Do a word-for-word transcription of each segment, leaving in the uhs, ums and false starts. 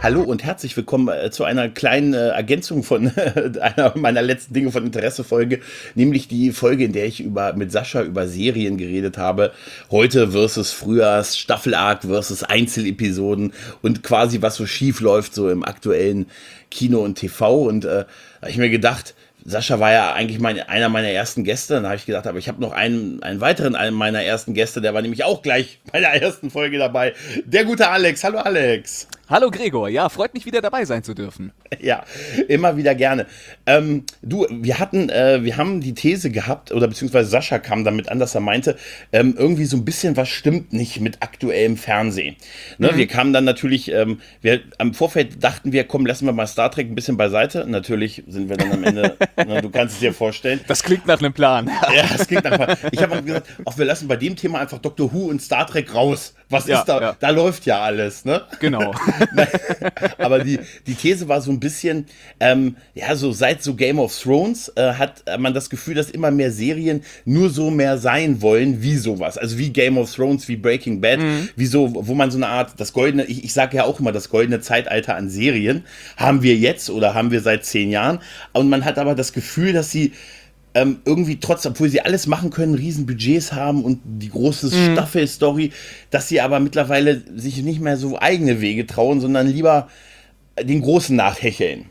Hallo und herzlich willkommen äh, zu einer kleinen äh, Ergänzung von äh, einer meiner letzten Dinge von Interesse-Folge, nämlich die Folge, in der ich über, mit Sascha über Serien geredet habe. Heute versus Frühjahrs, Staffelarc versus Einzelepisoden und quasi was so schief läuft so im aktuellen Kino und T V. Und äh, da habe ich mir gedacht, Sascha war ja eigentlich mein, einer meiner ersten Gäste. Dann habe ich gedacht, aber ich habe noch einen, einen weiteren einen meiner ersten Gäste, der war nämlich auch gleich bei der ersten Folge dabei. Der gute Alex. Hallo Alex. Hallo Gregor, ja, freut mich wieder dabei sein zu dürfen. Ja, immer wieder gerne. Ähm, du, wir hatten, äh, wir haben die These gehabt, oder beziehungsweise Sascha kam damit an, dass er meinte, ähm, irgendwie so ein bisschen was stimmt nicht mit aktuellem Fernsehen. Ne, mhm. Wir kamen dann natürlich, ähm, wir, am Vorfeld dachten wir, komm, lassen wir mal Star Trek ein bisschen beiseite. Natürlich sind wir dann am Ende, ne, du kannst es dir vorstellen. Das klingt nach einem Plan. Ja, das klingt nach einem Plan. Ich habe gesagt, auch wir lassen bei dem Thema einfach Doctor Who und Star Trek raus. Was ja, ist da? Ja. Da läuft ja alles, ne? Genau. Aber die, die These war so ein bisschen, ähm, ja, so seit so Game of Thrones äh, hat man das Gefühl, dass immer mehr Serien nur so mehr sein wollen wie sowas. Also wie Game of Thrones, wie Breaking Bad, mhm. wie so, wo man so eine Art, das goldene, ich, ich sage ja auch immer, das goldene Zeitalter an Serien haben wir jetzt oder haben wir seit zehn Jahren. Und man hat aber das Gefühl, dass sie Ähm, irgendwie trotzdem, obwohl sie alles machen können, riesen Budgets haben und die große mhm. Staffel-Story, dass sie aber mittlerweile sich nicht mehr so eigene Wege trauen, sondern lieber den Großen nachhecheln.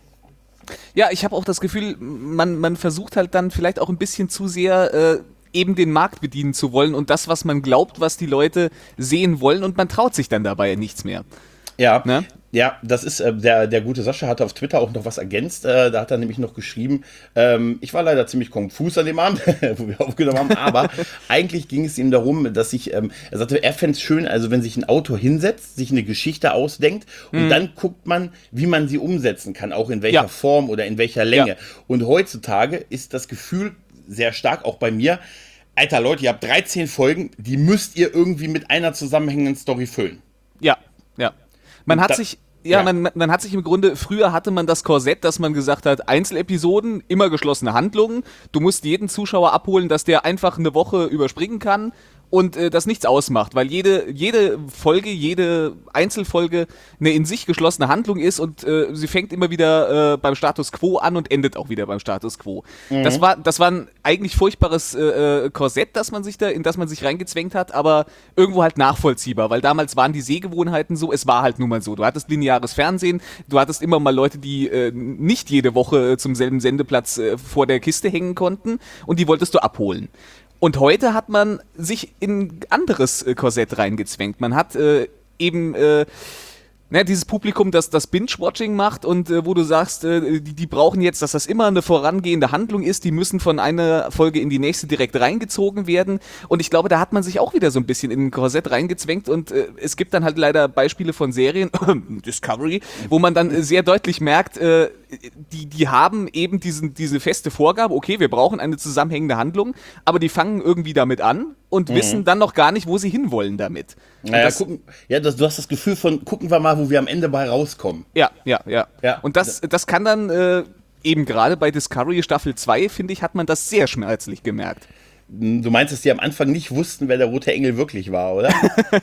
Ja, ich habe auch das Gefühl, man, man versucht halt dann vielleicht auch ein bisschen zu sehr äh, eben den Markt bedienen zu wollen und das, was man glaubt, was die Leute sehen wollen, und man traut sich dann dabei nichts mehr. Ja, ne? Ja, das ist, äh, der, der gute Sascha hatte auf Twitter auch noch was ergänzt, äh, da hat er nämlich noch geschrieben, ähm, ich war leider ziemlich konfus an dem Abend, wo wir aufgenommen haben, aber eigentlich ging es ihm darum, dass ich, ähm, er sagte, er fände es schön, also wenn sich ein Autor hinsetzt, sich eine Geschichte ausdenkt und mhm. dann guckt man, wie man sie umsetzen kann, auch in welcher ja. Form oder in welcher Länge. Ja. Und heutzutage ist das Gefühl sehr stark, auch bei mir, Alter Leute, ihr habt dreizehn Folgen, die müsst ihr irgendwie mit einer zusammenhängenden Story füllen. Ja, ja. Man hat da, sich, ja, ja. Man, man hat sich im Grunde, früher hatte man das Korsett, dass man gesagt hat, Einzelepisoden, immer geschlossene Handlungen, du musst jeden Zuschauer abholen, dass der einfach eine Woche überspringen kann und äh, das nichts ausmacht, weil jede, jede Folge, jede Einzelfolge eine in sich geschlossene Handlung ist und äh, sie fängt immer wieder äh, beim Status Quo an und endet auch wieder beim Status Quo. Mhm. Das war, das war ein eigentlich furchtbares äh, Korsett, das man sich da, in das man sich reingezwängt hat, aber irgendwo halt nachvollziehbar, weil damals waren die Sehgewohnheiten so, es war halt nun mal so. Du hattest lineares Fernsehen, du hattest immer mal Leute, die äh, nicht jede Woche zum selben Sendeplatz äh, vor der Kiste hängen konnten und die wolltest du abholen. Und heute hat man sich in ein anderes äh, Korsett reingezwängt. Man hat äh, eben äh, ne, dieses Publikum, das das Binge-Watching macht und äh, wo du sagst, äh, die, die brauchen jetzt, dass das immer eine vorangehende Handlung ist, die müssen von einer Folge in die nächste direkt reingezogen werden. Und ich glaube, da hat man sich auch wieder so ein bisschen in ein Korsett reingezwängt und äh, es gibt dann halt leider Beispiele von Serien, Discovery, wo man dann äh, sehr deutlich merkt, äh, Die, die haben eben diesen, diese feste Vorgabe, okay, wir brauchen eine zusammenhängende Handlung, aber die fangen irgendwie damit an und mhm. wissen dann noch gar nicht, wo sie hinwollen damit. Naja, das, gucken, ja, das, du hast das Gefühl von, gucken wir mal, wo wir am Ende bei rauskommen. Ja, ja, ja. ja. Und das, das kann dann äh, eben gerade bei Discovery Staffel zwei, finde ich, hat man das sehr schmerzlich gemerkt. Du meinst, dass die am Anfang nicht wussten, wer der rote Engel wirklich war, oder?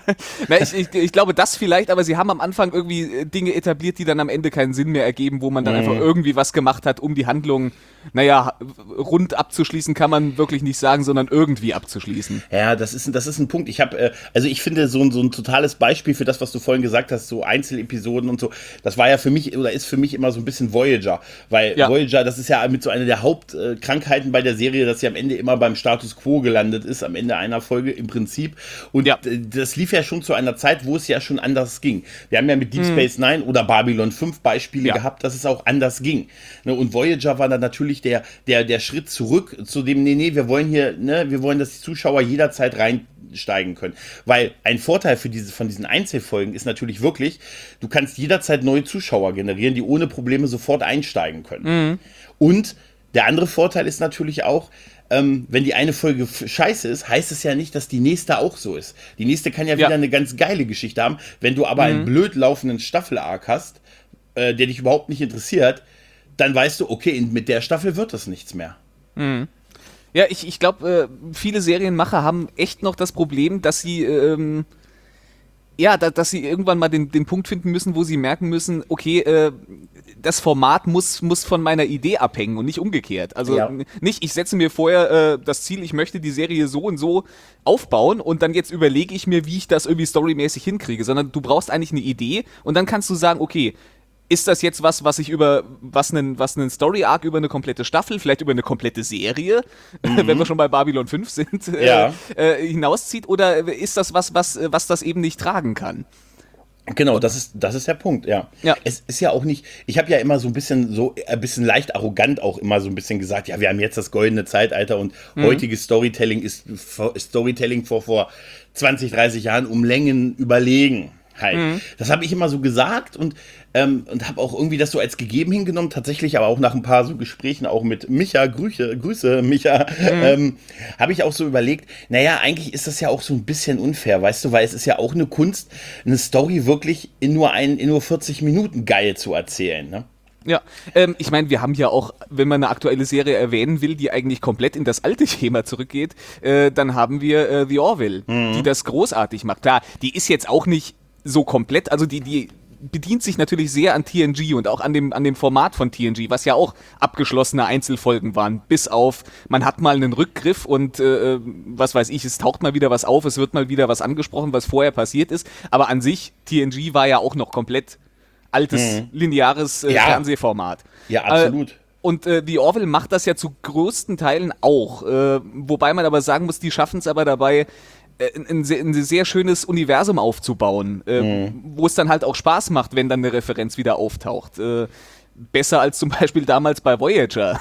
Na, ich, ich, ich glaube, das vielleicht, aber sie haben am Anfang irgendwie Dinge etabliert, die dann am Ende keinen Sinn mehr ergeben, wo man dann mhm. einfach irgendwie was gemacht hat, um die Handlung, naja, rund abzuschließen kann man wirklich nicht sagen, sondern irgendwie abzuschließen. Ja, das ist, das ist ein Punkt. Ich habe, äh, also ich finde so ein, so ein totales Beispiel für das, was du vorhin gesagt hast, so Einzelepisoden und so, das war ja für mich, oder ist für mich immer so ein bisschen Voyager, weil ja. Voyager, das ist ja mit so einer der Hauptkrankheiten bei der Serie, dass sie am Ende immer beim Status Quo gelandet ist, am Ende einer Folge im Prinzip. Und ja. das lief ja schon zu einer Zeit, wo es ja schon anders ging. Wir haben ja mit Deep mhm. Space Nine oder Babylon fünf Beispiele ja. gehabt, dass es auch anders ging. Und Voyager war dann natürlich der, der, der Schritt zurück zu dem, nee, nee, wir wollen hier, ne, wir wollen, dass die Zuschauer jederzeit reinsteigen können. Weil ein Vorteil für diese, von diesen Einzelfolgen ist natürlich wirklich, du kannst jederzeit neue Zuschauer generieren, die ohne Probleme sofort einsteigen können. Mhm. Und der andere Vorteil ist natürlich auch, Ähm, wenn die eine Folge scheiße ist, heißt es ja nicht, dass die nächste auch so ist. Die nächste kann ja, ja. wieder eine ganz geile Geschichte haben. Wenn du aber mhm. einen blöd laufenden Staffel-Arc hast, äh, der dich überhaupt nicht interessiert, dann weißt du, okay, mit der Staffel wird das nichts mehr. Mhm. Ja, ich, ich glaube, äh, viele Serienmacher haben echt noch das Problem, dass sie ähm, Ja, da, dass sie irgendwann mal den, den Punkt finden müssen, wo sie merken müssen, okay, äh, das Format muss, muss von meiner Idee abhängen und nicht umgekehrt. Also ja. nicht, ich setze mir vorher äh, das Ziel, ich möchte die Serie so und so aufbauen und dann jetzt überlege ich mir, wie ich das irgendwie storymäßig hinkriege, sondern du brauchst eigentlich eine Idee und dann kannst du sagen, okay, ist das jetzt was, was ich über, was einen, was einen Story-Arc über eine komplette Staffel, vielleicht über eine komplette Serie, mhm. wenn wir schon bei Babylon fünf sind, ja. äh, äh, hinauszieht, oder ist das was, was, was das eben nicht tragen kann? Genau, das ist, das ist der Punkt, ja. ja. Es ist ja auch nicht, ich habe ja immer so ein bisschen, so ein bisschen leicht arrogant auch immer so ein bisschen gesagt, ja, wir haben jetzt das goldene Zeitalter und mhm. heutiges Storytelling ist Storytelling vor, vor zwanzig, dreißig Jahren um Längen überlegen. Halt. Mhm. Das habe ich immer so gesagt und, ähm, und habe auch irgendwie das so als gegeben hingenommen, tatsächlich aber auch nach ein paar so Gesprächen auch mit Micha, Grüße, Grüße Micha, mhm. ähm, habe ich auch so überlegt, naja, eigentlich ist das ja auch so ein bisschen unfair, weißt du, weil es ist ja auch eine Kunst, eine Story wirklich in nur, ein, in nur vierzig Minuten geil zu erzählen, ne? Ja, ähm, ich meine, wir haben ja auch, wenn man eine aktuelle Serie erwähnen will, die eigentlich komplett in das alte Schema zurückgeht, äh, dann haben wir äh, The Orville, mhm. die das großartig macht. Klar, die ist jetzt auch nicht so komplett, also die, die bedient sich natürlich sehr an T N G und auch an dem, an dem Format von T N G, was ja auch abgeschlossene Einzelfolgen waren, bis auf, man hat mal einen Rückgriff und äh, was weiß ich, es taucht mal wieder was auf, es wird mal wieder was angesprochen, was vorher passiert ist, aber an sich, T N G war ja auch noch komplett altes, mhm. lineares äh, ja. Fernsehformat. Ja, absolut. Äh, Und äh, The Orville macht das ja zu größten Teilen auch, äh, wobei man aber sagen muss, die schaffen es aber dabei, Ein, ein sehr schönes Universum aufzubauen, äh, mhm. wo es dann halt auch Spaß macht, wenn dann eine Referenz wieder auftaucht. Äh, besser als zum Beispiel damals bei Voyager.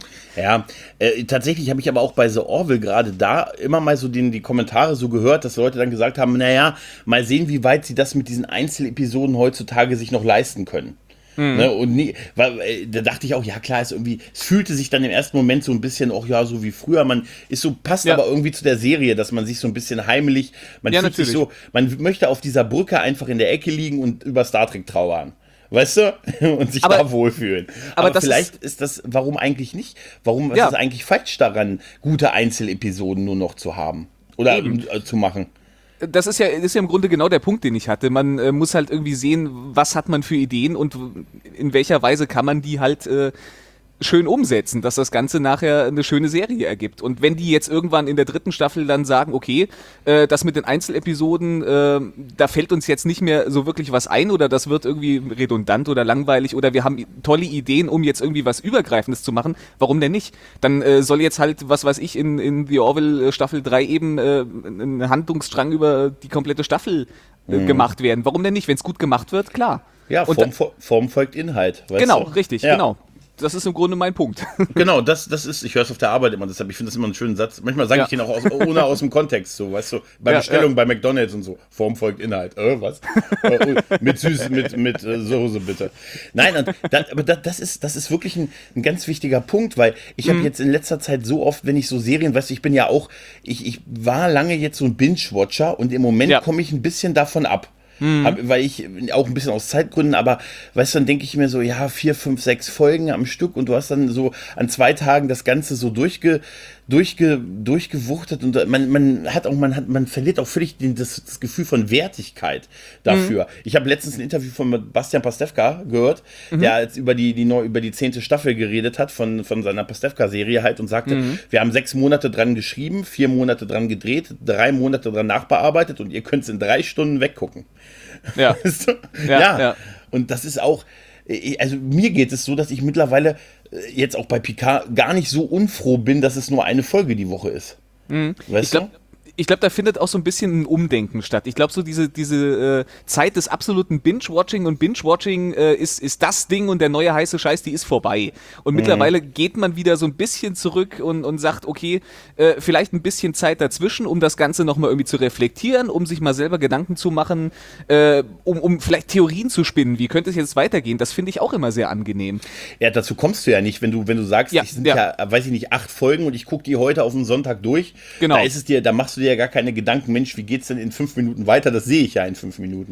Ja, äh, tatsächlich habe ich aber auch bei The Orville gerade da immer mal so den, die Kommentare so gehört, dass Leute dann gesagt haben, naja, mal sehen, wie weit sie das mit diesen Einzelepisoden heutzutage sich noch leisten können. Mhm. Ne, und nie, weil, äh, da dachte ich auch, ja klar, ist irgendwie, es fühlte sich dann im ersten Moment so ein bisschen auch, ja, so wie früher, man ist so, passt ja. aber irgendwie zu der Serie, dass man sich so ein bisschen heimelig, man ja, fühlt natürlich. sich so, man möchte auf dieser Brücke einfach in der Ecke liegen und über Star Trek trauern. Weißt du? Und sich aber, da wohlfühlen. Aber, aber vielleicht ist, ist das, warum eigentlich nicht? Warum ist ja. es eigentlich falsch daran, gute Einzelepisoden nur noch zu haben? Oder äh, zu machen? Das ist ja, das ist ja im Grunde genau der Punkt, den ich hatte. Man äh, muss halt irgendwie sehen, was hat man für Ideen und in welcher Weise kann man die halt äh, schön umsetzen, dass das Ganze nachher eine schöne Serie ergibt. Und wenn die jetzt irgendwann in der dritten Staffel dann sagen, okay, äh, das mit den Einzelepisoden, äh, da fällt uns jetzt nicht mehr so wirklich was ein oder das wird irgendwie redundant oder langweilig oder wir haben tolle Ideen, um jetzt irgendwie was Übergreifendes zu machen, warum denn nicht? Dann äh, soll jetzt halt, was weiß ich, in, in The Orville Staffel drei eben äh, ein Handlungsstrang über die komplette Staffel äh, mhm. gemacht werden. Warum denn nicht? Wenn es gut gemacht wird, klar. Ja, Form, da, Form folgt Inhalt. Weißt genau, du? richtig, ja. genau. Das ist im Grunde mein Punkt. Genau, das, das ist, ich höre es auf der Arbeit immer, deshalb, ich finde das immer einen schönen Satz. Manchmal sage ja. ich den auch aus, ohne aus dem Kontext, so, weißt du, bei ja, Bestellung ja. bei McDonalds und so, Form folgt Inhalt, äh, was? mit Süß, mit, mit äh, Soße bitte. Nein, und das, aber das, das, ist, das ist wirklich ein, ein ganz wichtiger Punkt, weil ich habe mhm. jetzt in letzter Zeit so oft, wenn ich so Serien, weißt du, ich bin ja auch, ich, ich war lange jetzt so ein Binge-Watcher und im Moment ja. komme ich ein bisschen davon ab. Mhm. Hab, weil ich auch ein bisschen aus Zeitgründen, aber weißt du, dann denke ich mir so, ja, vier, fünf, sechs Folgen am Stück und du hast dann so an zwei Tagen das Ganze so durchge, durchge, durchgewuchtet und man, man hat auch, man hat, man verliert auch völlig den, das, das Gefühl von Wertigkeit dafür. Mhm. Ich habe letztens ein Interview von Bastian Pastewka gehört, mhm. der jetzt über die, die neu, über die zehnte Staffel geredet hat von, von seiner Pastewka-Serie halt und sagte, mhm. wir haben sechs Monate dran geschrieben, vier Monate dran gedreht, drei Monate dran nachbearbeitet und ihr könnt es in drei Stunden weggucken. Ja. Weißt du? ja, ja. ja. Und das ist auch, also mir geht es so, dass ich mittlerweile jetzt auch bei Picard gar nicht so unfroh bin, dass es nur eine Folge die Woche ist. Mhm. Weißt ich glaub, du? Ich glaube, da findet auch so ein bisschen ein Umdenken statt. Ich glaube, so diese, diese äh, Zeit des absoluten Binge-Watching und Binge-Watching äh, ist, ist das Ding und der neue heiße Scheiß, die ist vorbei. Und mhm. mittlerweile geht man wieder so ein bisschen zurück und, und sagt, okay, äh, vielleicht ein bisschen Zeit dazwischen, um das Ganze nochmal irgendwie zu reflektieren, um sich mal selber Gedanken zu machen, äh, um, um vielleicht Theorien zu spinnen. Wie könnte es jetzt weitergehen? Das finde ich auch immer sehr angenehm. Ja, dazu kommst du ja nicht, wenn du, wenn du sagst, es ja, sind ja. ja, weiß ich nicht, acht Folgen und ich gucke die heute auf den Sonntag durch. Genau. Da ist es dir, da machst du dir ja gar keine Gedanken, Mensch, wie geht's denn in fünf Minuten weiter? Das sehe ich ja in fünf Minuten.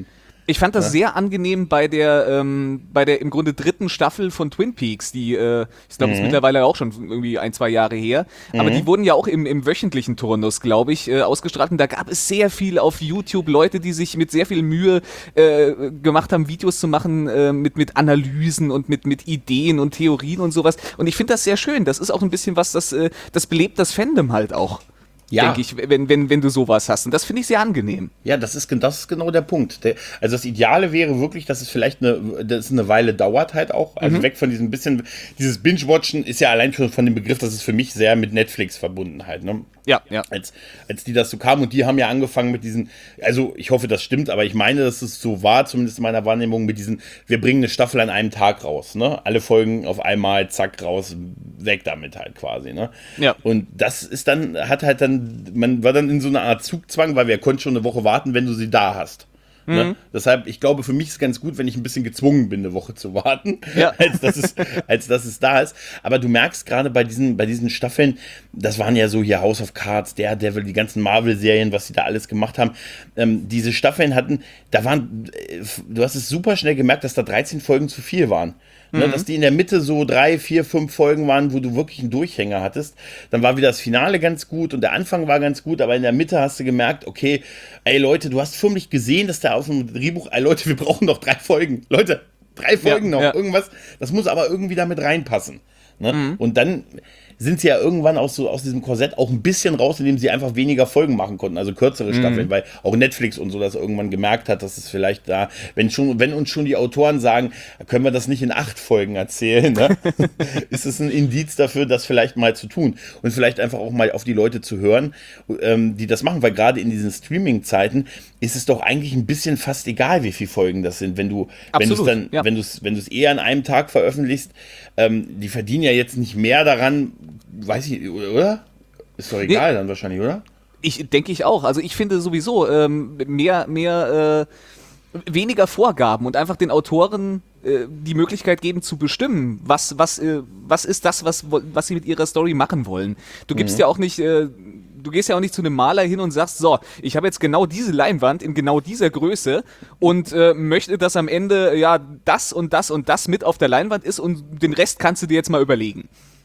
Ich fand das Ja. sehr angenehm bei der, ähm, bei der im Grunde dritten Staffel von Twin Peaks, die, äh, ich glaube, Mhm. ist mittlerweile auch schon irgendwie ein, zwei Jahre her, aber Mhm. die wurden ja auch im, im wöchentlichen Turnus, glaube ich, äh, ausgestrahlt und da gab es sehr viel auf YouTube, Leute, die sich mit sehr viel Mühe äh, gemacht haben, Videos zu machen äh, mit, mit Analysen und mit, mit Ideen und Theorien und sowas und ich finde das sehr schön, das ist auch ein bisschen was, das, äh, das belebt das Fandom halt auch. Ja. Denke ich, wenn, wenn, wenn du sowas hast. Und das finde ich sehr angenehm. Ja, das ist, gen- das ist genau der Punkt. Der, also das Ideale wäre wirklich, dass es vielleicht eine, dass es eine Weile dauert halt auch. Also Mhm. weg von diesem bisschen, dieses Binge-Watchen ist ja allein schon von dem Begriff, das ist für mich sehr mit Netflix verbunden halt, ne? Ja, ja. Als, als die das so kamen und die haben ja angefangen mit diesen, also ich hoffe, das stimmt, aber ich meine, dass es so war, zumindest in meiner Wahrnehmung, mit diesen, wir bringen eine Staffel an einem Tag raus, ne? Alle Folgen auf einmal, zack, raus, weg damit halt quasi, ne? Ja. Und das ist dann, hat halt dann, man war dann in so einer Art Zugzwang, weil wer konnte schon eine Woche warten, wenn du sie da hast. Ne? Deshalb, ich glaube, für mich ist es ganz gut, wenn ich ein bisschen gezwungen bin, eine Woche zu warten, Ja. als, dass es, als dass es da ist. Aber du merkst gerade bei diesen, bei diesen Staffeln, das waren ja so hier House of Cards, Daredevil, die ganzen Marvel-Serien, was sie da alles gemacht haben. Ähm, diese Staffeln hatten, da waren, äh, du hast es super schnell gemerkt, dass da dreizehn Folgen zu viel waren. Ne, dass die in der Mitte so drei, vier, fünf Folgen waren, wo du wirklich einen Durchhänger hattest. Dann war wieder das Finale ganz gut und der Anfang war ganz gut, aber in der Mitte hast du gemerkt, okay, ey Leute, du hast förmlich gesehen, dass da auf dem Drehbuch, ey Leute, wir brauchen noch drei Folgen. Leute, drei Folgen Ja, noch, ja. irgendwas. Das muss aber irgendwie damit reinpassen. Ne? Und dann sind sie ja irgendwann aus, so, aus diesem Korsett auch ein bisschen raus, indem sie einfach weniger Folgen machen konnten, also kürzere Staffeln, weil auch Netflix und so das irgendwann gemerkt hat, dass es vielleicht da, wenn schon, wenn uns schon die Autoren sagen, können wir das nicht in acht Folgen erzählen, ne? ist es ein Indiz dafür, das vielleicht mal zu tun und vielleicht einfach auch mal auf die Leute zu hören, ähm, die das machen, weil gerade in diesen Streaming-Zeiten ist es doch eigentlich ein bisschen fast egal, wie viele Folgen das sind, wenn du, wenn du es Absolut, dann, ja. wenn du es, wenn du es eher an einem Tag veröffentlichst, ähm, die verdienen ja jetzt nicht mehr daran, weiß ich, oder? Ist doch egal dann wahrscheinlich, oder? Ich denke ich auch. Also ich finde sowieso ähm, mehr, mehr, äh, weniger Vorgaben und einfach den Autoren äh, die Möglichkeit geben zu bestimmen, was, was, äh, was ist das, was, was sie mit ihrer Story machen wollen. Du gibst ja auch nicht, äh, du gehst ja auch nicht zu einem Maler hin und sagst, so, ich habe jetzt genau diese Leinwand in genau dieser Größe und äh, möchte, dass am Ende ja das und das und das mit auf der Leinwand ist und den Rest kannst du dir jetzt mal überlegen.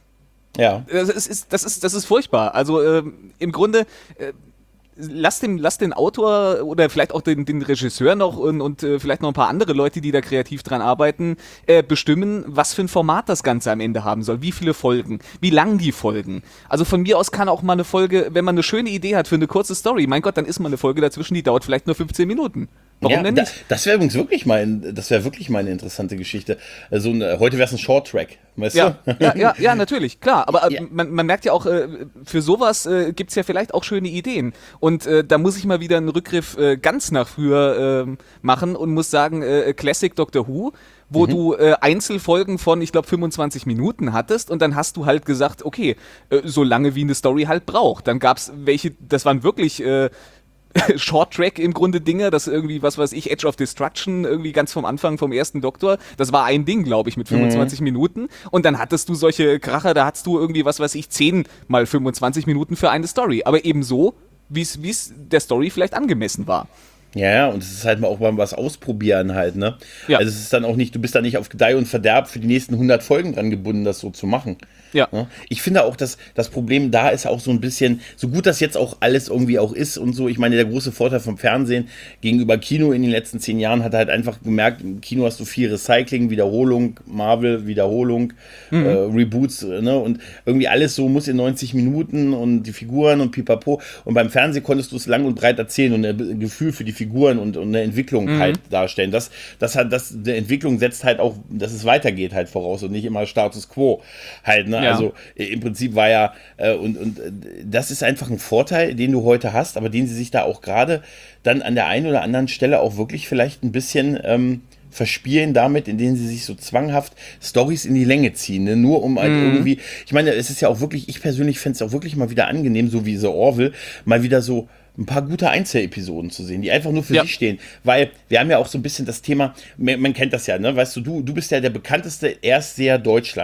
Ja. Das ist, das ist, das ist furchtbar. Also ähm, im Grunde, äh, lass, den, lass den Autor oder vielleicht auch den, den Regisseur noch und, und äh, vielleicht noch ein paar andere Leute, die da kreativ dran arbeiten, äh, bestimmen, was für ein Format das Ganze am Ende haben soll. Wie viele Folgen, wie lang die Folgen. Also von mir aus kann auch mal eine Folge, wenn man eine schöne Idee hat für eine kurze Story, mein Gott, dann ist mal eine Folge dazwischen, die dauert vielleicht nur fünfzehn Minuten. Warum ja, denn da, nicht? das wäre übrigens wirklich mal, das wäre wirklich mal eine interessante Geschichte. Also äh, heute wäre es ein Short Track, weißt Ja, du? ja, ja, ja, natürlich, klar. Aber äh, Ja. man, man merkt ja auch, äh, für sowas äh, gibt es ja vielleicht auch schöne Ideen. Und äh, da muss ich mal wieder einen Rückgriff äh, ganz nach früher äh, machen und muss sagen, äh, Classic Doctor Who, wo du äh, Einzelfolgen von, ich glaube, fünfundzwanzig Minuten hattest und dann hast du halt gesagt, okay, äh, so lange wie eine Story halt braucht. Dann gab es welche, das waren wirklich äh, Short-Track im Grunde Dinge, das irgendwie, was weiß ich, Edge of Destruction, irgendwie ganz vom Anfang vom ersten Doktor, das war ein Ding, glaube ich, mit fünfundzwanzig Minuten und dann hattest du solche Kracher, da hattest du irgendwie, was weiß ich, zehn mal fünfundzwanzig Minuten für eine Story, aber eben so, wie es der Story vielleicht angemessen war. Ja, ja, und es ist halt mal auch mal was ausprobieren halt, ne? Ja. Also es ist dann auch nicht, du bist da nicht auf Gedeih und Verderb für die nächsten hundert Folgen dran gebunden, das so zu machen. Ja. Ne? Ich finde auch, dass das Problem da ist auch so ein bisschen, so gut das jetzt auch alles irgendwie auch ist und so, ich meine, der große Vorteil vom Fernsehen gegenüber Kino in den letzten zehn Jahren hat halt einfach gemerkt, im Kino hast du viel Recycling, Wiederholung, Marvel, Wiederholung, Mhm. äh, Reboots, ne? Und irgendwie alles so muss in neunzig Minuten und die Figuren und pipapo. Und beim Fernsehen konntest du es lang und breit erzählen und ein Gefühl für die Figuren und, und eine Entwicklung Mhm. halt darstellen. Das, das hat, das, eine Entwicklung setzt halt auch, dass es weitergeht halt voraus und nicht immer Status Quo halt, ne? Ja. Also äh, im Prinzip war ja, äh, und, und äh, das ist einfach ein Vorteil, den du heute hast, aber den sie sich da auch gerade dann an der einen oder anderen Stelle auch wirklich vielleicht ein bisschen ähm, verspielen damit, indem sie sich so zwanghaft Storys in die Länge ziehen, ne? Nur um halt irgendwie, ich meine, es ist ja auch wirklich, ich persönlich fände es auch wirklich mal wieder angenehm, so wie The Orville, mal wieder so ein paar gute Einzelepisoden zu sehen, die einfach nur für Ja. sich stehen, weil wir haben ja auch so ein bisschen das Thema, man, man kennt das ja, ne, weißt du, du, du bist ja der bekannteste Erstseher Deutschlands.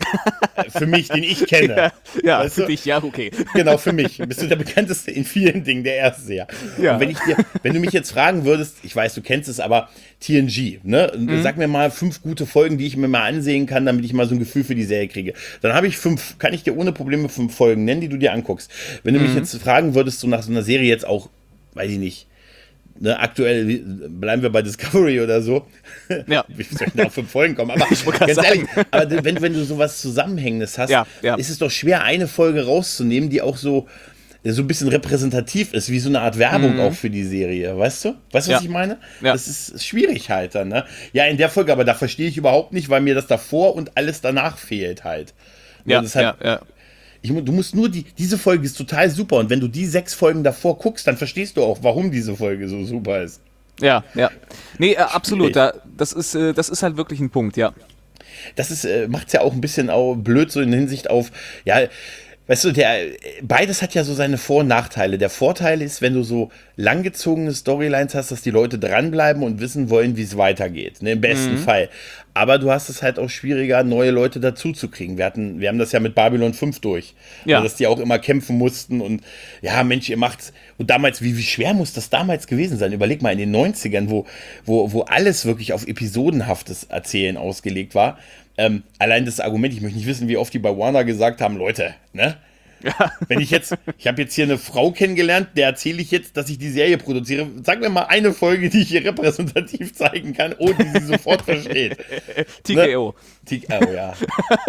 Für mich, den ich kenne. Ja, ja weißt für du? dich, ja, okay. Genau, für mich. Bist du der bekannteste in vielen Dingen, der Erste, ja. Und wenn ich dir, wenn du mich jetzt fragen würdest, ich weiß, du kennst es, aber T N G, ne? Mhm. Sag mir mal fünf gute Folgen, die ich mir mal ansehen kann, damit ich mal so ein Gefühl für die Serie kriege. Dann habe ich fünf, kann ich dir ohne Probleme fünf Folgen nennen, die du dir anguckst. Wenn du mhm. mich jetzt fragen würdest, so nach so einer Serie jetzt auch, weiß ich nicht, Ne, aktuell bleiben wir bei Discovery oder so. Ja. Wie soll ich da auf fünf Folgen kommen? Aber ganz ehrlich, aber wenn, wenn du sowas Zusammenhängendes hast, ja, ja. ist es doch schwer, eine Folge rauszunehmen, die auch so, so ein bisschen repräsentativ ist, wie so eine Art Werbung mhm. auch für die Serie. Weißt du? Weißt du, was ja. ich meine? Ja. Das ist schwierig halt dann. Ne? Ja, in der Folge, aber da verstehe ich überhaupt nicht, weil mir das davor und alles danach fehlt halt. Ja, das halt, ja, ja. Ich, du musst nur die, diese Folge ist total super und wenn du die sechs Folgen davor guckst, dann verstehst du auch, warum diese Folge so super ist. Ja, ja. Nee, äh, absolut. Da, das, ist, äh, das ist halt wirklich ein Punkt, ja. Das ist, äh, macht's ja auch ein bisschen auch blöd, so in Hinsicht auf, ja, weißt du, der, beides hat ja so seine Vor- und Nachteile. Der Vorteil ist, wenn du so langgezogene Storylines hast, dass die Leute dranbleiben und wissen wollen, wie es weitergeht. Ne, im besten mhm. Fall. Aber du hast es halt auch schwieriger, neue Leute dazu zu kriegen. Wir hatten, wir haben das ja mit Babylon fünf durch. Ja. Also, dass die auch immer kämpfen mussten und ja, Mensch, ihr macht's. Und damals, wie, wie schwer muss das damals gewesen sein? Überleg mal, in den neunzigern, wo, wo, wo alles wirklich auf episodenhaftes Erzählen ausgelegt war. Ähm, allein das Argument, ich möchte nicht wissen, wie oft die bei Warner gesagt haben, Leute, ne? Ja. Wenn ich jetzt, ich habe jetzt hier eine Frau kennengelernt, der erzähle ich jetzt, dass ich die Serie produziere. Sag mir mal eine Folge, die ich hier repräsentativ zeigen kann, ohne die sie sofort versteht. T K O. Ne? T K O, ja.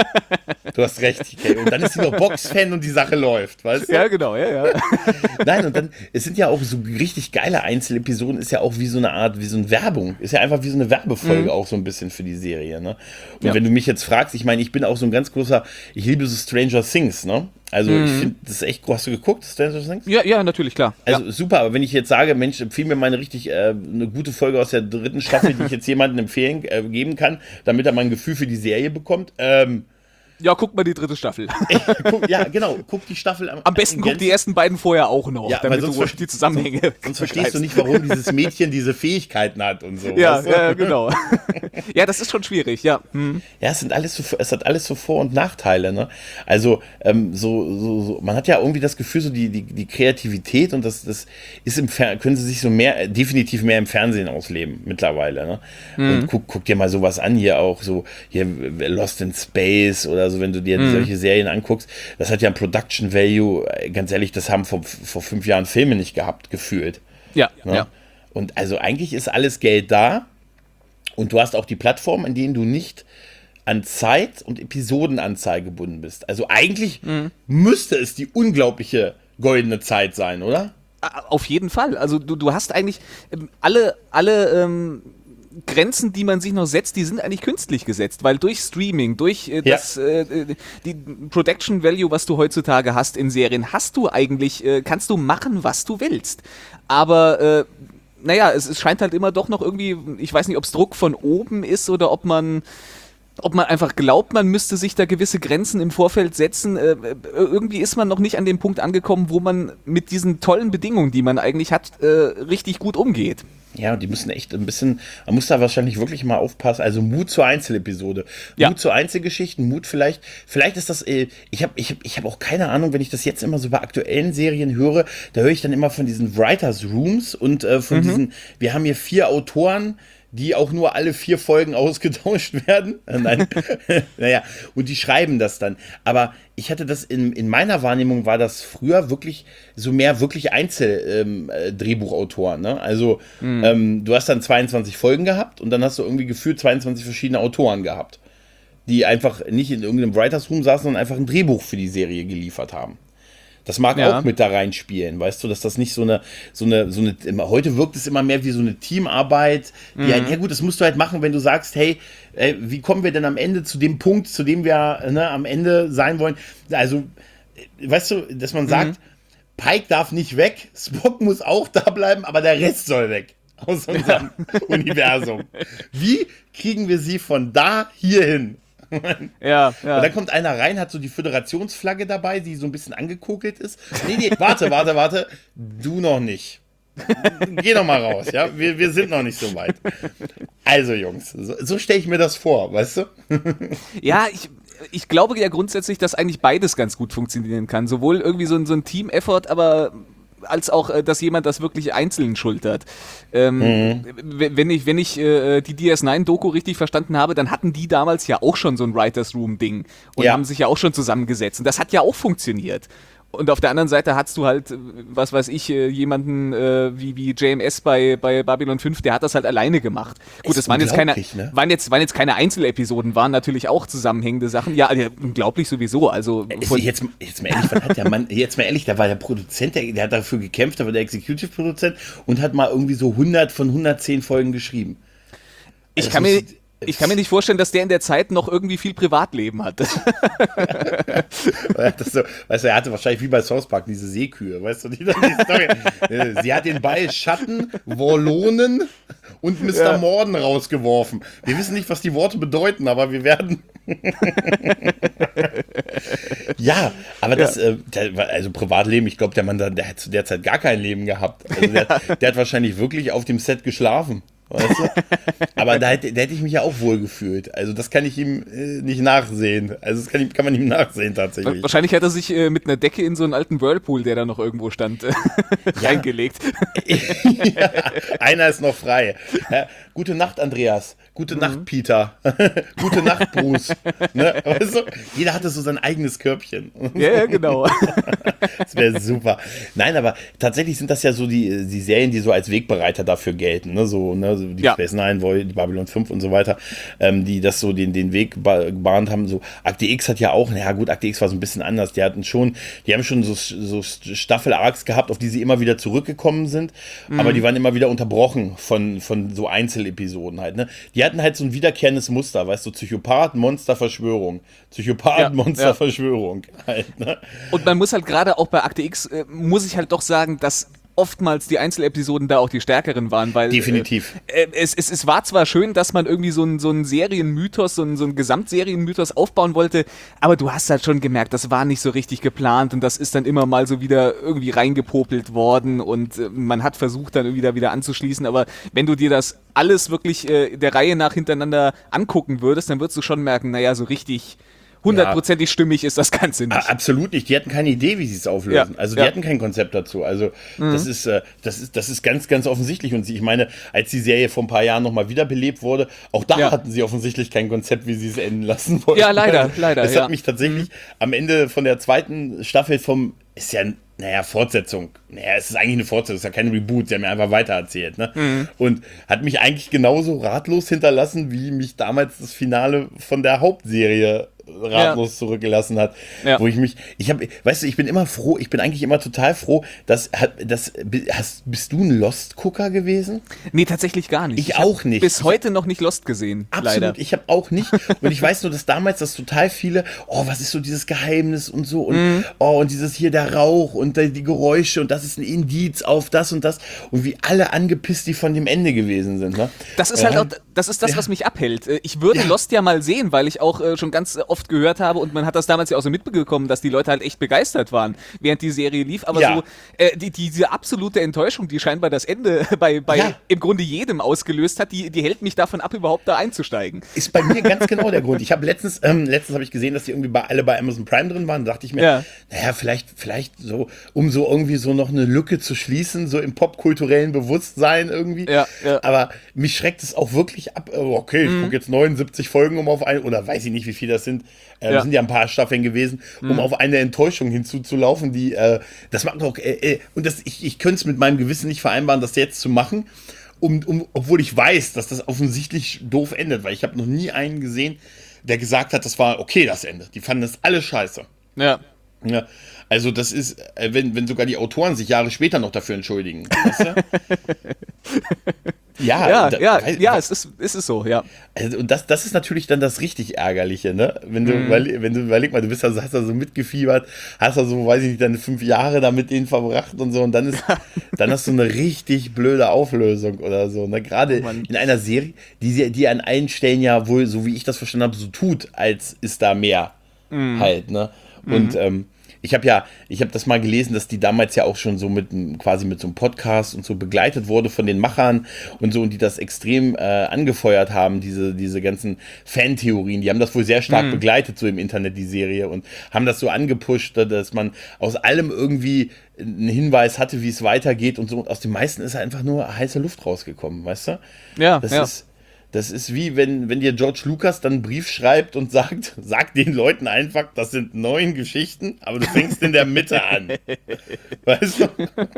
Du hast recht, T K O. Und dann ist sie noch Boxfan und die Sache läuft, weißt du? Ja, genau, ja, ja. Nein, und dann, es sind ja auch so richtig geile Einzelepisoden, ist ja auch wie so eine Art, wie so eine Werbung. Ist ja einfach wie so eine Werbefolge mhm. auch so ein bisschen für die Serie, ne? Und ja. wenn du mich jetzt fragst, ich meine, ich bin auch so ein ganz großer, ich liebe so Stranger Things, ne? Also mhm. ich finde, das ist echt, hast du geguckt, Stranger Things? Ja, ja, natürlich, klar. Also ja. super, aber wenn ich jetzt sage, Mensch, empfehle mir mal eine richtig, äh, eine gute Folge aus der dritten Staffel, die ich jetzt jemandem empfehlen, äh, geben kann, damit er mal ein Gefühl für die Serie bekommt, ähm, ja, guck mal die dritte Staffel. guck, ja, genau, guck die Staffel am Am besten guck die ersten beiden vorher auch noch, ja, damit sonst du die Zusammenhänge Sonst, sonst verstehst du nicht, warum dieses Mädchen diese Fähigkeiten hat und so. Ja, weißt du? ja, genau. Ja, das ist schon schwierig, ja. Hm. Ja, es sind alles so, es hat alles so Vor- und Nachteile, ne? Also, ähm, so, so, so, man hat ja irgendwie das Gefühl, so die, die, die Kreativität und das, das ist im Fer- können sie sich so mehr, definitiv mehr im Fernsehen ausleben mittlerweile, ne? Mhm. Und guck, guck dir mal sowas an, hier auch so, hier Lost in Space oder so, wenn du dir mhm. solche Serien anguckst, das hat ja ein Production Value, ganz ehrlich, das haben vor, vor fünf Jahren Filme nicht gehabt, gefühlt. Ja, ne? ja. Und also eigentlich ist alles Geld da und du hast auch die Plattform, in denen du nicht an Zeit und Episodenanzahl gebunden bist. Also eigentlich mhm. müsste es die unglaubliche goldene Zeit sein, oder? Auf jeden Fall. Also du, du hast eigentlich ähm, alle, alle ähm Grenzen, die man sich noch setzt, die sind eigentlich künstlich gesetzt, weil durch Streaming, durch äh, das ja. äh, die Production Value, was du heutzutage hast in Serien, hast du eigentlich, äh, kannst du machen, was du willst. Aber äh, naja, es, es scheint halt immer doch noch irgendwie, ich weiß nicht, ob es Druck von oben ist oder ob man ob man einfach glaubt, man müsste sich da gewisse Grenzen im Vorfeld setzen. Äh, irgendwie ist man noch nicht an dem Punkt angekommen, wo man mit diesen tollen Bedingungen, die man eigentlich hat, äh, richtig gut umgeht. Ja, und die müssen echt ein bisschen, man muss da wahrscheinlich wirklich mal aufpassen, also Mut zur Einzelepisode, ja. Mut zu Einzelgeschichten, Mut vielleicht, vielleicht ist das, äh, ich habe ich hab, ich hab auch keine Ahnung, wenn ich das jetzt immer so bei aktuellen Serien höre, da höre ich dann immer von diesen Writers Rooms und äh, von mhm. diesen, wir haben hier vier Autoren, die auch nur alle vier Folgen ausgetauscht werden. Nein, naja, und die schreiben das dann. Aber ich hatte das in, in meiner Wahrnehmung war das früher wirklich so mehr wirklich Einzel-Drehbuchautoren. Ähm, ne? Also mhm. ähm, du hast dann zweiundzwanzig Folgen gehabt und dann hast du irgendwie gefühlt zweiundzwanzig verschiedene Autoren gehabt, die einfach nicht in irgendeinem Writers Room saßen und einfach ein Drehbuch für die Serie geliefert haben. Das mag ja. auch mit da reinspielen, weißt du, dass das nicht so eine, so eine, so eine, heute wirkt es immer mehr wie so eine Teamarbeit, die mhm. halt, ja gut, das musst du halt machen, wenn du sagst, hey, äh, wie kommen wir denn am Ende zu dem Punkt, zu dem wir ne, am Ende sein wollen? Also, weißt du, dass man sagt, mhm. Pike darf nicht weg, Spock muss auch da bleiben, aber der Rest soll weg aus unserem ja. Universum. Wie kriegen wir sie von da hier hin? Ja, ja. Und dann kommt einer rein, hat so die Föderationsflagge dabei, die so ein bisschen angekokelt ist. Nee, nee, warte, warte, warte. Du noch nicht. Geh noch mal raus, ja? Wir, wir sind noch nicht so weit. Also, Jungs, so, so stelle ich mir das vor, weißt du? Ja, ich, ich glaube ja grundsätzlich, dass eigentlich beides ganz gut funktionieren kann. Sowohl irgendwie so ein, so ein Team-Effort, aber als auch, dass jemand das wirklich einzeln schultert. Ähm, mhm. Wenn ich, wenn ich äh, die D S neun Doku richtig verstanden habe, dann hatten die damals ja auch schon so ein Writers Room Ding und ja. haben sich ja auch schon zusammengesetzt. Und das hat ja auch funktioniert. Und auf der anderen Seite hast du halt, was weiß ich, jemanden äh, wie, wie J M S bei, bei Babylon fünf, der hat das halt alleine gemacht. Gut, das waren jetzt keine, ne? waren jetzt, waren jetzt keine Einzelepisoden, waren natürlich auch zusammenhängende Sachen. Ja, ja unglaublich sowieso. Also jetzt, jetzt mal ehrlich, was hat der Mann, jetzt mal ehrlich, da war der Produzent, der, der hat dafür gekämpft, der war der Executive-Produzent und hat mal irgendwie so hundert von hundertzehn Folgen geschrieben. Ich also kann mir... Ich kann mir nicht vorstellen, dass der in der Zeit noch irgendwie viel Privatleben hatte. das so, weißt du, er hatte wahrscheinlich wie bei South Park diese Seekühe, weißt du, die, die Story. Sie hat den Ball Schatten, Wollonen und Mister Ja. Morden rausgeworfen. Wir wissen nicht, was die Worte bedeuten, aber wir werden... ja, aber das, ja. äh, der, also Privatleben, ich glaube, der Mann, der hat zu der Zeit gar kein Leben gehabt. Also der, ja. der hat wahrscheinlich wirklich auf dem Set geschlafen. Weißt du? Aber da hätte, da hätte ich mich ja auch wohl gefühlt. Also das kann ich ihm äh, nicht nachsehen. Also das kann, ich, kann man ihm nachsehen tatsächlich. Wahrscheinlich hat er sich äh, mit einer Decke in so einen alten Whirlpool, der da noch irgendwo stand, äh, ja. reingelegt. ja, einer ist noch frei. Ja, gute Nacht, Andreas. Gute mhm. Nacht, Peter. Gute Nacht, Bruce. Ne? Weißt du? Jeder hatte so sein eigenes Körbchen. Ja, ja, genau. Das wäre super. Nein, aber tatsächlich sind das ja so die, die Serien, die so als Wegbereiter dafür gelten. Ne? So, ne? So die ja. Space Nine, die Babylon fünf und so weiter, ähm, die das so den, den Weg gebahnt haben. So Akte X hat ja auch, naja gut, Akte X war so ein bisschen anders. Die hatten schon, die haben schon so, so Staffel-Arcs gehabt, auf die sie immer wieder zurückgekommen sind, mhm. aber die waren immer wieder unterbrochen von, von so Einzelepisoden halt. Ne? Die hatten halt so ein wiederkehrendes Muster, weißt du, Psychopath, Monster, Verschwörung. Psychopath, ja, Monster, ja. Verschwörung. Halt, ne? Und man muss halt gerade auch bei Akte X, äh, muss ich halt doch sagen, dass oftmals die Einzelepisoden da auch die stärkeren waren, weil definitiv. Äh, es, es, es war zwar schön, dass man irgendwie so einen so einen Serienmythos, so einen, so einen Gesamtserienmythos aufbauen wollte, aber du hast halt schon gemerkt, das war nicht so richtig geplant und das ist dann immer mal so wieder irgendwie reingepopelt worden und äh, man hat versucht dann wieder wieder anzuschließen, aber wenn du dir das alles wirklich äh, der Reihe nach hintereinander angucken würdest, dann würdest du schon merken, naja, so richtig hundertprozentig ja. stimmig ist das Ganze nicht. Absolut nicht. Die hatten keine Idee, wie sie es auflösen. Ja. Also die ja. hatten kein Konzept dazu. Also mhm. das ist, äh, das ist, das ist ganz, ganz offensichtlich. Und ich meine, als die Serie vor ein paar Jahren nochmal wiederbelebt wurde, auch da ja. hatten sie offensichtlich kein Konzept, wie sie es enden lassen wollten. Ja, leider, also, leider. Das ja. hat mich tatsächlich mhm. am Ende von der zweiten Staffel vom, ist ja, naja, Fortsetzung. Naja, es ist eigentlich eine Fortsetzung, es ist ja kein Reboot, sie haben mir einfach weitererzählt. Ne? Mhm. Und hat mich eigentlich genauso ratlos hinterlassen, wie mich damals das Finale von der Hauptserie ratlos ja. zurückgelassen hat, ja. wo ich mich, ich habe, weißt du, ich bin immer froh, ich bin eigentlich immer total froh, dass, das, hast, bist du ein Lost-Gucker gewesen? Nee, tatsächlich gar nicht. Ich, ich auch nicht. Bis ich heute noch nicht Lost gesehen, absolut, leider. Ich habe auch nicht und ich weiß nur, dass damals das total viele, oh, was ist so dieses Geheimnis und so und mhm. oh, und dieses hier der Rauch und die Geräusche und das ist ein Indiz auf das und das und wie alle angepisst die von dem Ende gewesen sind. Ne? Das ist halt auch, das ist das, ja. was mich abhält. Ich würde ja. Lost ja mal sehen, weil ich auch äh, schon ganz oft gehört habe und man hat das damals ja auch so mitbekommen, dass die Leute halt echt begeistert waren, während die Serie lief, aber ja. so äh, die, diese absolute Enttäuschung, die scheinbar das Ende bei, bei ja. im Grunde jedem ausgelöst hat, die, die hält mich davon ab, überhaupt da einzusteigen. Ist bei mir ganz genau der Grund. Ich habe letztens, ähm, letztens habe ich gesehen, dass die irgendwie bei, alle bei Amazon Prime drin waren, da dachte ich mir, ja. naja, vielleicht, vielleicht so, um so irgendwie so noch eine Lücke zu schließen, so im popkulturellen Bewusstsein irgendwie, ja, ja. aber mich schreckt es auch wirklich ab, okay, ich mhm. gucke jetzt neunundsiebzig Folgen um auf ein, oder weiß ich nicht, wie viel das sind, äh, ja. sind ja ein paar Staffeln gewesen, um mhm. auf eine Enttäuschung hinzuzulaufen, die, äh, das macht auch, äh, äh, und das, ich, ich könnte es mit meinem Gewissen nicht vereinbaren, das jetzt zu machen, um, um, obwohl ich weiß, dass das offensichtlich doof endet, weil ich habe noch nie einen gesehen, der gesagt hat, das war okay, das Ende. Die fanden das alle scheiße. Ja. Ja. Also das ist, äh, wenn, wenn sogar die Autoren sich Jahre später noch dafür entschuldigen. Weißt du? Ja, ja, da, ja, weil, ja, es ist, ist es so, ja. Also, und das, das ist natürlich dann das richtig Ärgerliche, ne? Wenn du, mm. weil, wenn du überleg mal, du bist also, hast da so mitgefiebert, hast da so, weiß ich nicht, deine fünf Jahre da mit denen verbracht und so und dann ist, dann hast du eine richtig blöde Auflösung oder so, ne? Gerade oh in einer Serie, die, die an allen Stellen ja wohl, so wie ich das verstanden habe, so tut, als ist da mehr mm. halt, ne? Und, mm. ähm, ich habe ja, ich habe das mal gelesen, dass die damals ja auch schon so mit quasi mit so einem Podcast und so begleitet wurde von den Machern und so und die das extrem äh, angefeuert haben, diese, diese ganzen Fantheorien. Die haben das wohl sehr stark mhm. begleitet, so im Internet, die Serie, und haben das so angepusht, dass man aus allem irgendwie einen Hinweis hatte, wie es weitergeht und so. Und aus den meisten ist einfach nur heiße Luft rausgekommen, weißt du? Ja, das ja. ist Das ist wie, wenn, wenn dir George Lucas dann einen Brief schreibt und sagt, sag den Leuten einfach, das sind neun Geschichten, aber du fängst in der Mitte an. Weißt du?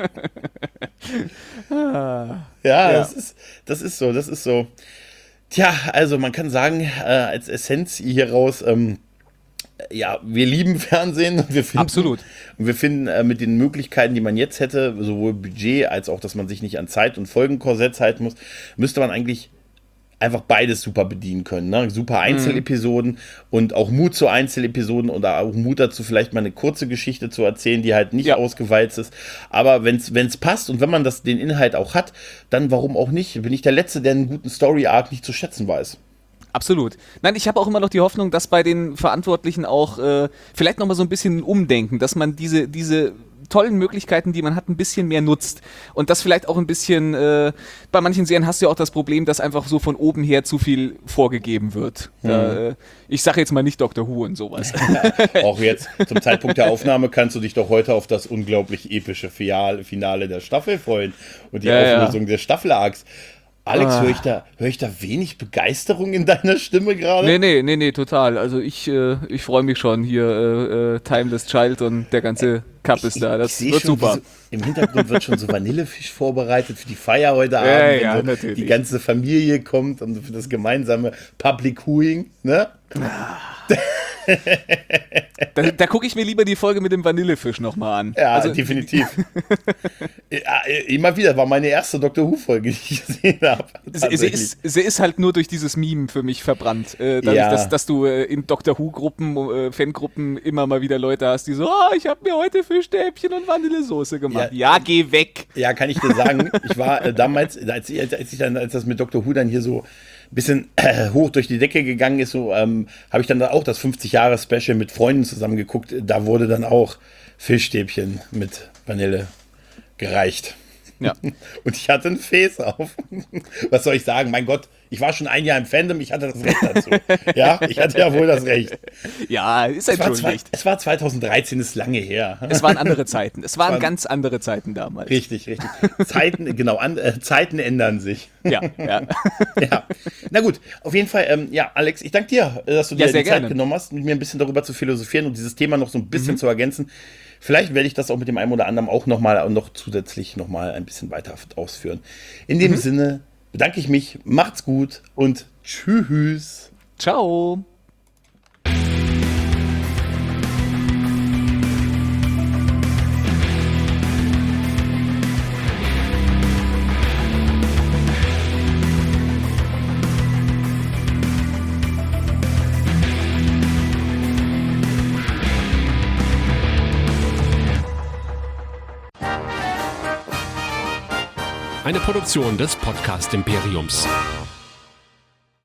ja, ja. Das, ist, das ist so, das ist so. Tja, also man kann sagen, äh, als Essenz hier raus, ähm, ja, wir lieben Fernsehen und wir finden, Absolut. Und wir finden äh, mit den Möglichkeiten, die man jetzt hätte, sowohl Budget als auch, dass man sich nicht an Zeit- und Folgenkorsetts halten muss, müsste man eigentlich einfach beides super bedienen können. Ne? Super Einzelepisoden mhm. und auch Mut zu Einzelepisoden oder auch Mut dazu, vielleicht mal eine kurze Geschichte zu erzählen, die halt nicht ja. ausgewalzt ist. Aber wenn es passt und wenn man das, den Inhalt auch hat, dann warum auch nicht? Bin ich der Letzte, der einen guten Story-Arc nicht zu schätzen weiß. Absolut. Nein, ich habe auch immer noch die Hoffnung, dass bei den Verantwortlichen auch äh, vielleicht nochmal so ein bisschen umdenken, dass man diese, diese tollen Möglichkeiten, die man hat, ein bisschen mehr nutzt. Und das vielleicht auch ein bisschen, äh, bei manchen Serien hast du ja auch das Problem, dass einfach so von oben her zu viel vorgegeben wird. Mhm. Da, äh, ich sage jetzt mal nicht Doctor Who und sowas. Auch jetzt, zum Zeitpunkt der Aufnahme, kannst du dich doch heute auf das unglaublich epische Finale der Staffel freuen und die ja, Auflösung ja. des Staffelarcs. Alex, ah. höre ich, da, hör ich da wenig Begeisterung in deiner Stimme gerade? Nee, nee, nee, nee, total. Also ich, äh, ich freue mich schon hier, äh, äh, Timeless Child und der ganze Cup ist da. Das ich wird schon, super. So, im Hintergrund wird schon so Vanillefisch vorbereitet für die Feier heute Abend, ja, wenn ja, so natürlich. die ganze Familie kommt und für das gemeinsame Public Viewing, ne? Da, da gucke ich mir lieber die Folge mit dem Vanillefisch nochmal an. Ja, also, definitiv. ja, immer wieder, war meine erste Doctor Who-Folge, die ich gesehen habe. Sie, sie, ist, sie ist halt nur durch dieses Meme für mich verbrannt. Äh, dadurch, ja. dass, dass du äh, in Doctor Who-Gruppen, äh, Fangruppen immer mal wieder Leute hast, die so, oh, ich habe mir heute Fischstäbchen und Vanillesoße gemacht. Ja, ja, geh weg. Ja, kann ich dir sagen. Ich war äh, damals, als ich, als ich dann, als das mit Doctor Who dann hier so ein bisschen äh, hoch durch die Decke gegangen ist, so ähm, habe ich dann da auch das fünfzig-Jahre-Special mit Freunden zusammen geguckt. Da wurde dann auch Fischstäbchen mit Vanille gereicht. Ja. Und ich hatte ein Fäß auf. Was soll ich sagen? Mein Gott, ich war schon ein Jahr im Fandom, ich hatte das Recht dazu. Ja, ich hatte ja wohl das Recht. Ja, ist entschuldigt. Es war zweitausenddreizehn, ist lange her. Es waren andere Zeiten. Es waren, es waren ganz andere Zeiten damals. Richtig, richtig. Zeiten, genau, an, äh, Zeiten ändern sich. Ja, ja. ja. Na gut, auf jeden Fall, ähm, ja, Alex, ich danke dir, dass du dir ja, die Zeit gerne. genommen hast, mit mir ein bisschen darüber zu philosophieren und dieses Thema noch so ein bisschen mhm. zu ergänzen. Vielleicht werde ich das auch mit dem einen oder anderen auch nochmal noch zusätzlich nochmal ein bisschen weiter ausführen. In dem mhm. Sinne bedanke ich mich, macht's gut und tschüss. Ciao. Eine Produktion des Podcast Imperiums.